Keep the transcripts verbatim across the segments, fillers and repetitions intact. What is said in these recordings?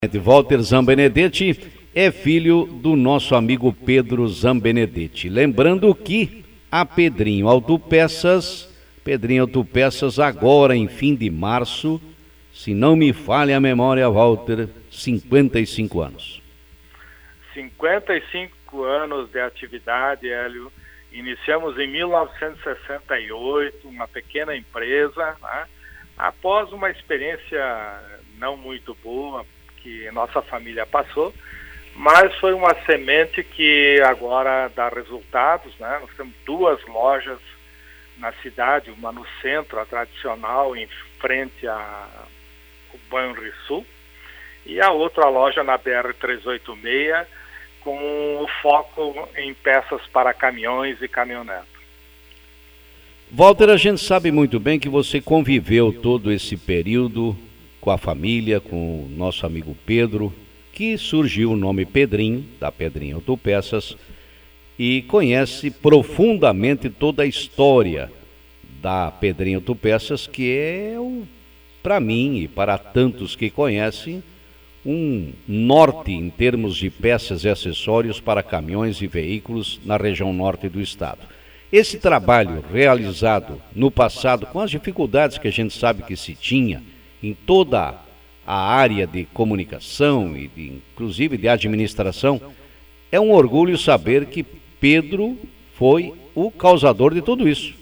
Walter Zambenedetti é filho do nosso amigo Pedro Zambenedetti. Lembrando que a Pedrinho Autopeças, Pedrinho Autopeças agora em fim de março, se não me falha a memória, Walter, cinquenta e cinco anos. cinquenta e cinco anos de atividade, Hélio. Iniciamos em mil novecentos e sessenta e oito, uma pequena empresa, né? Após uma experiência não muito boa que nossa família passou, mas foi uma semente que agora dá resultados, né? Nós temos duas lojas na cidade, uma no centro, a tradicional, em frente ao Banrisul, e a outra loja na B R trezentos e oitenta e seis, com o foco em peças para caminhões e caminhonetas. Walter, a gente sabe muito bem que você conviveu todo esse período com a família, com o nosso amigo Pedro, que surgiu o nome Pedrinho, da Pedrinho Autopeças, e conhece profundamente toda a história da Pedrinho Autopeças, que é, para mim e para tantos que conhecem, um norte em termos de peças e acessórios para caminhões e veículos na região norte do estado. Esse trabalho realizado no passado, com as dificuldades que a gente sabe que se tinha em toda a área de comunicação e de, inclusive de administração, é um orgulho saber que Pedro foi o causador de tudo isso.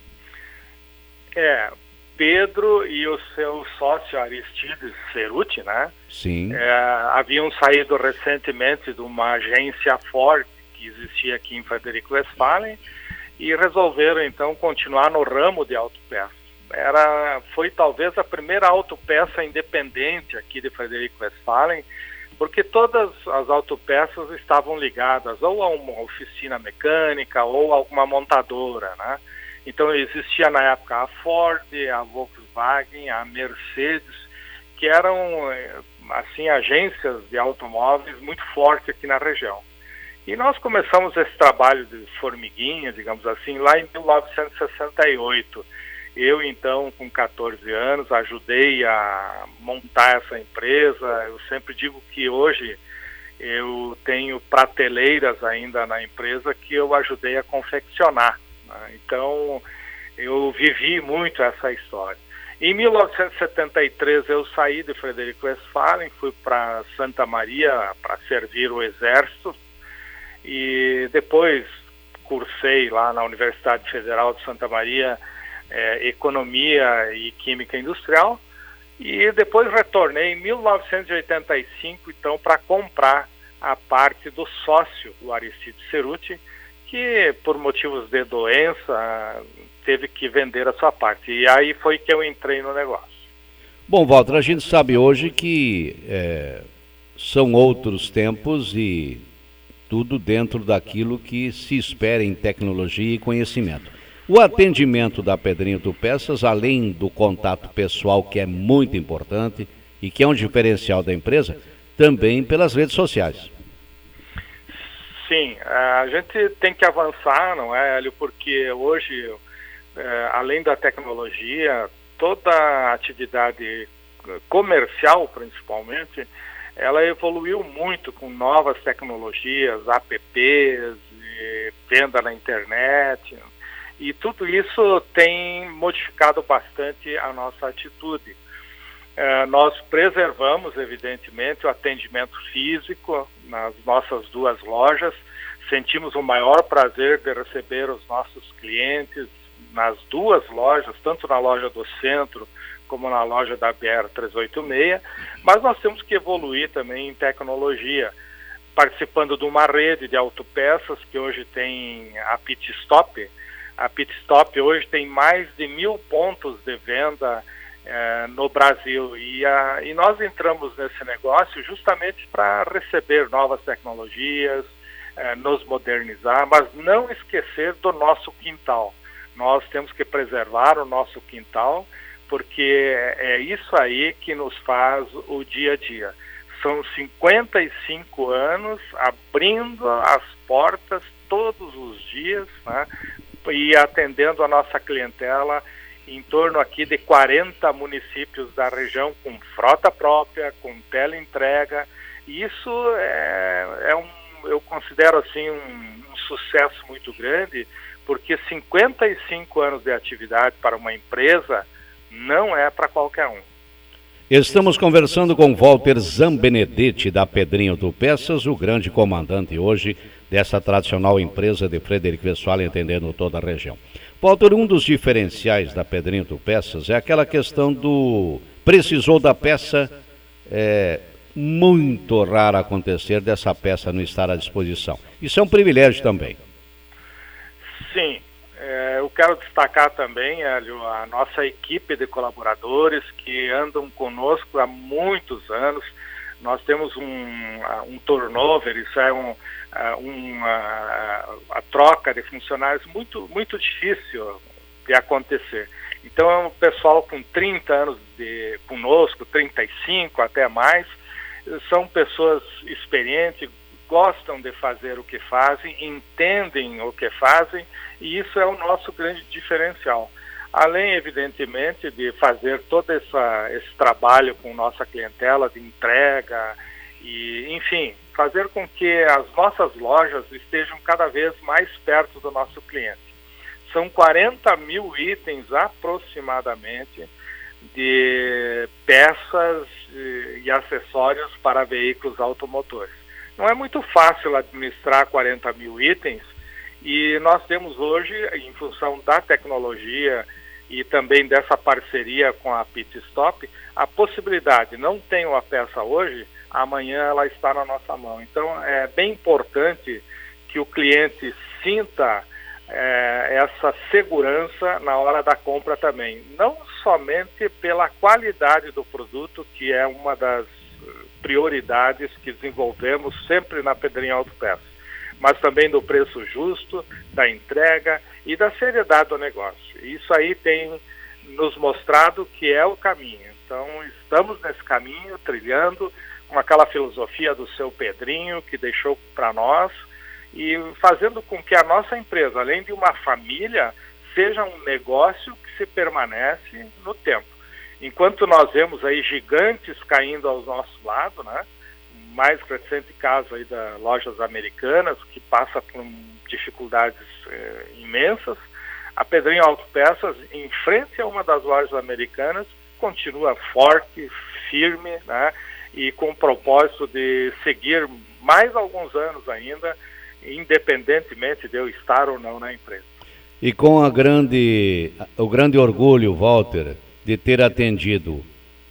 É, Pedro e o seu sócio Aristides Ceruti, né? Sim. É, haviam saído recentemente de uma agência Ford que existia aqui em Frederico Westphalen e resolveram então continuar no ramo de autopeças. Era, foi talvez a primeira autopeça independente aqui de Frederico Westphalen, porque todas as autopeças estavam ligadas ou a uma oficina mecânica ou a alguma montadora, né? Então existia na época a Ford, a Volkswagen, a Mercedes, que eram assim agências de automóveis muito fortes aqui na região. E nós começamos esse trabalho de formiguinha, digamos assim, lá em mil novecentos e sessenta e oito. Eu, então, com quatorze anos, ajudei a montar essa empresa. Eu sempre digo que hoje eu tenho prateleiras ainda na empresa que eu ajudei a confeccionar, né? Então, eu vivi muito essa história. Em mil novecentos e setenta e três, eu saí de Frederico Westphalen, fui para Santa Maria para servir o Exército, e depois cursei lá na Universidade Federal de Santa Maria É, Economia e Química Industrial, e depois retornei em mil novecentos e oitenta e cinco, então, para comprar a parte do sócio, o Aristides Ceruti, que por motivos de doença teve que vender a sua parte, e aí foi que eu entrei no negócio. Bom, Walter, a gente sabe hoje que é, são outros tempos e tudo dentro daquilo que se espera em tecnologia e conhecimento. O atendimento da Pedrinho Autopeças, além do contato pessoal, que é muito importante e que é um diferencial da empresa, também pelas redes sociais. Sim, a gente tem que avançar, não é, Hélio? Porque hoje, é, além da tecnologia, toda a atividade comercial, principalmente, ela evoluiu muito com novas tecnologias, apps, venda na internet. E tudo isso tem modificado bastante a nossa atitude. Eh, nós preservamos, evidentemente, o atendimento físico nas nossas duas lojas. Sentimos o maior prazer de receber os nossos clientes nas duas lojas, tanto na loja do centro como na loja da B R trezentos e oitenta e seis, mas nós temos que evoluir também em tecnologia, participando de uma rede de autopeças que hoje tem a Pit Stop. A Pit Stop hoje tem mais de mil pontos de venda eh, no Brasil, e, a, e nós entramos nesse negócio justamente para receber novas tecnologias, eh, nos modernizar, mas não esquecer do nosso quintal. Nós temos que preservar o nosso quintal, porque é isso aí que nos faz o dia a dia. São cinquenta e cinco anos abrindo as portas todos os dias, né? E atendendo a nossa clientela em torno aqui de quarenta municípios da região com frota própria, com teleentrega. E isso é, é um, eu considero assim um, um sucesso muito grande, porque cinquenta e cinco anos de atividade para uma empresa não é para qualquer um. Estamos conversando com Walter Zambenedetti, da Pedrinho Autopeças, o grande comandante hoje dessa tradicional empresa de Frederico Westphalen, atendendo toda a região. Walter, um dos diferenciais da Pedrinho Autopeças é aquela questão do precisou da peça, é muito raro acontecer dessa peça não estar à disposição. Isso é um privilégio também. Sim. Eu quero destacar também, Hélio, a nossa equipe de colaboradores que andam conosco há muitos anos. Nós temos um, um turnover, isso é um, um, a, a troca de funcionários muito, muito difícil de acontecer. Então é um pessoal com trinta anos de, conosco, trinta e cinco até mais, são pessoas experientes, gostam de fazer o que fazem, entendem o que fazem, e isso é o nosso grande diferencial. Além, evidentemente, de fazer todo essa, esse trabalho com nossa clientela de entrega, e, enfim, fazer com que as nossas lojas estejam cada vez mais perto do nosso cliente. São quarenta mil itens aproximadamente de peças e, e acessórios para veículos automotores. Não é muito fácil administrar quarenta mil itens, e nós temos hoje, em função da tecnologia e também dessa parceria com a Pit Stop, a possibilidade, não tenho a peça hoje, amanhã ela está na nossa mão. Então é bem importante que o cliente sinta é, essa segurança na hora da compra também, não somente pela qualidade do produto, que é uma das prioridades que desenvolvemos sempre na Pedrinho Autopeças, mas também do preço justo, da entrega e da seriedade do negócio. Isso aí tem nos mostrado que é o caminho. Então, estamos nesse caminho, trilhando com aquela filosofia do seu Pedrinho, que deixou para nós, e fazendo com que a nossa empresa, além de uma família, seja um negócio que se permanece no tempo. Enquanto nós vemos aí gigantes caindo ao nosso lado, né? O mais recente caso aí das lojas americanas, que passa por dificuldades eh, imensas, a Pedrinho Autopeças, em frente a uma das lojas americanas, continua forte, firme, né? E com o propósito de seguir mais alguns anos ainda, independentemente de eu estar ou não na empresa. E com a grande, o grande orgulho, Walter, de ter atendido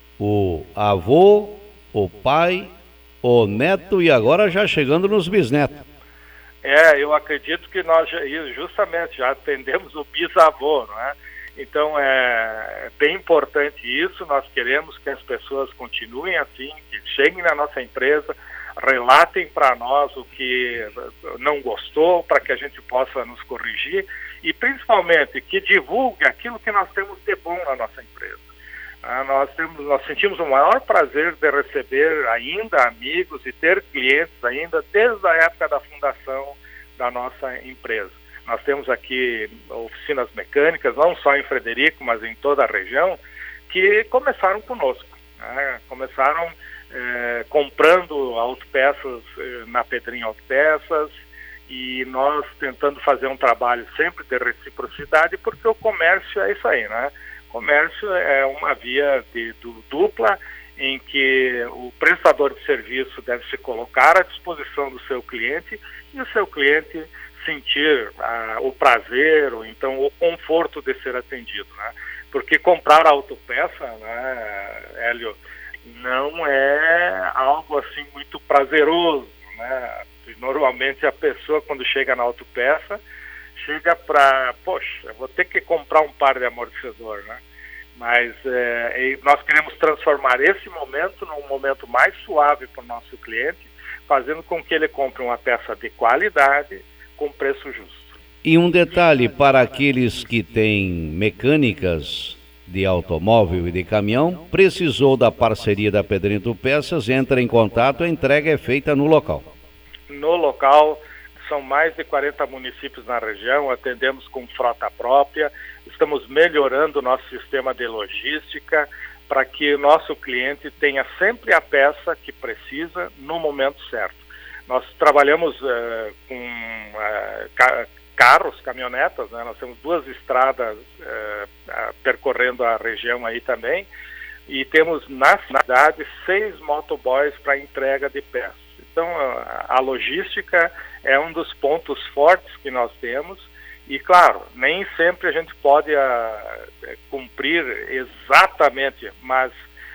o avô, o pai, o neto e agora já chegando nos bisnetos. É, eu acredito que nós já, justamente já atendemos o bisavô, não é? Então é bem importante isso, nós queremos que as pessoas continuem assim, que cheguem na nossa empresa, relatem para nós o que não gostou, para que a gente possa nos corrigir, e principalmente que divulgue aquilo que nós temos de bom na nossa empresa. Ah, nós, temos, nós sentimos o maior prazer de receber ainda amigos e ter clientes ainda desde a época da fundação da nossa empresa. Nós temos aqui oficinas mecânicas, não só em Frederico, mas em toda a região, que começaram conosco, né? Começaram eh, comprando autopeças eh, na Pedrinho Autopeças, e nós tentando fazer um trabalho sempre de reciprocidade, porque o comércio é isso aí, né? O comércio é uma via de, de dupla, em que o prestador de serviço deve se colocar à disposição do seu cliente e o seu cliente sentir ah, o prazer, ou então o conforto de ser atendido, né? Porque comprar autopeça, né, Hélio, não é algo assim muito prazeroso, né? Normalmente a pessoa, quando chega na autopeça, chega para, poxa, eu vou ter que comprar um par de amortecedor, né? Mas é, nós queremos transformar esse momento num momento mais suave para o nosso cliente, fazendo com que ele compre uma peça de qualidade com preço justo. E um detalhe para aqueles que têm mecânicas de automóvel e de caminhão, precisou da parceria da Pedrinho Autopeças, entra em contato, a entrega é feita no local. No local, são mais de quarenta municípios na região, atendemos com frota própria, estamos melhorando o nosso sistema de logística para que o nosso cliente tenha sempre a peça que precisa no momento certo. Nós trabalhamos uh, com uh, ca carros, caminhonetas, né? Nós temos duas estradas uh, uh, percorrendo a região aí também, e temos na cidade seis motoboys para entrega de peças. Então a, a logística é um dos pontos fortes que nós temos, e claro, nem sempre a gente pode uh, cumprir exatamente, mas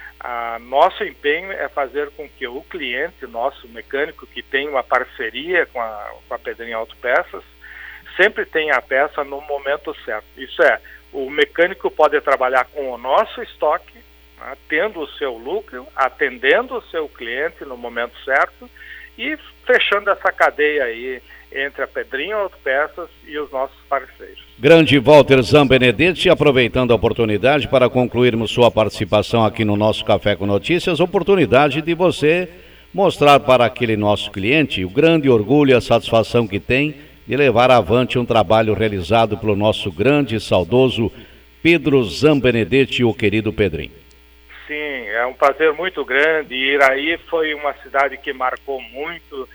a nosso empenho é fazer com que o cliente, nosso mecânico que tem uma parceria com a, com a Pedrinho Autopeças, sempre tenha a peça no momento certo. Isso é, o mecânico pode trabalhar com o nosso estoque, né, tendo o seu lucro, atendendo o seu cliente no momento certo e fechando essa cadeia aí entre a Pedrinho Autopeças e os nossos parceiros. Grande Walter Zambenedetti, aproveitando a oportunidade para concluirmos sua participação aqui no nosso Café com Notícias, oportunidade de você mostrar para aquele nosso cliente o grande orgulho e a satisfação que tem de levar avante um trabalho realizado pelo nosso grande e saudoso Pedro Zambenedetti, o querido Pedrinho. Sim, é um prazer muito grande. Iraí foi uma cidade que marcou muito,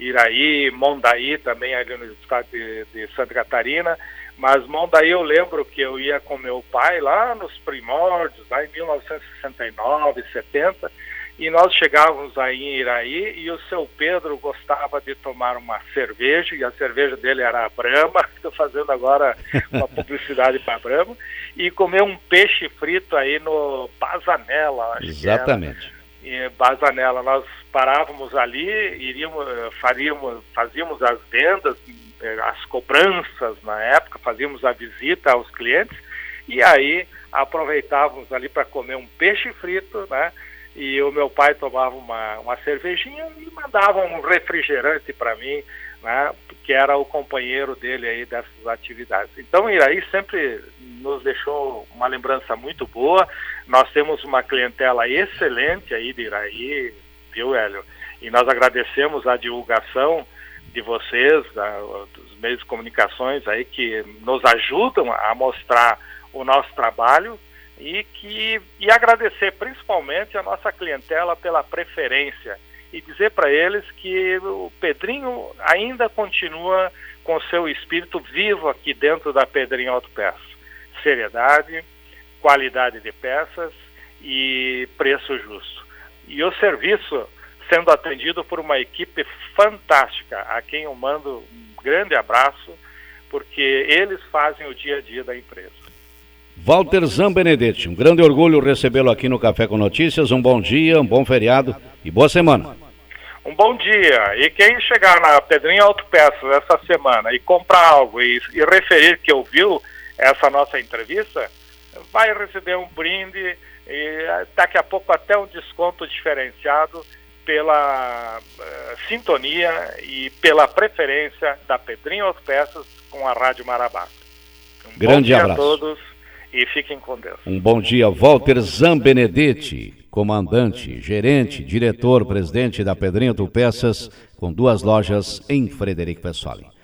Iraí, Mondaí também ali no estado de, de Santa Catarina, mas Mondaí eu lembro que eu ia com meu pai lá nos primórdios, lá em mil novecentos e sessenta e nove, setenta, e nós chegávamos aí em Iraí e o seu Pedro gostava de tomar uma cerveja, e a cerveja dele era a Brahma, estou fazendo agora uma publicidade para a Brahma, e comer um peixe frito aí no Bazanella. Acho Exatamente. Que era. E Bazanella, nós parávamos ali, iríamos, faríamos, fazíamos as vendas, as cobranças na época, fazíamos a visita aos clientes, e aí aproveitávamos ali para comer um peixe frito, né? E o meu pai tomava uma, uma cervejinha e mandava um refrigerante para mim, né, que era o companheiro dele aí dessas atividades. Então Iraí sempre nos deixou uma lembrança muito boa. Nós temos uma clientela excelente aí de Iraí, viu, Hélio? E nós agradecemos a divulgação de vocês, da, dos meios de comunicações aí que nos ajudam a mostrar o nosso trabalho. E, que, e agradecer principalmente a nossa clientela pela preferência e dizer para eles que o Pedrinho ainda continua com seu espírito vivo aqui dentro da Pedrinho Autopeças. Seriedade, qualidade de peças e preço justo. E o serviço sendo atendido por uma equipe fantástica, a quem eu mando um grande abraço, porque eles fazem o dia a dia da empresa. Walter Zambenedetti, um grande orgulho recebê-lo aqui no Café com Notícias. Um bom dia, um bom feriado e boa semana. Um bom dia. E quem chegar na Pedrinho Autopeças essa semana e comprar algo e, e referir que ouviu essa nossa entrevista, vai receber um brinde e daqui a pouco até um desconto diferenciado pela uh, sintonia e pela preferência da Pedrinho Autopeças com a Rádio Marabá. Um grande bom dia abraço a todos. E fiquem com Deus. Um bom dia, Walter Zambenedetti, comandante, gerente, diretor, presidente da Pedrinho Autopeças, com duas lojas em Frederico Pessoali.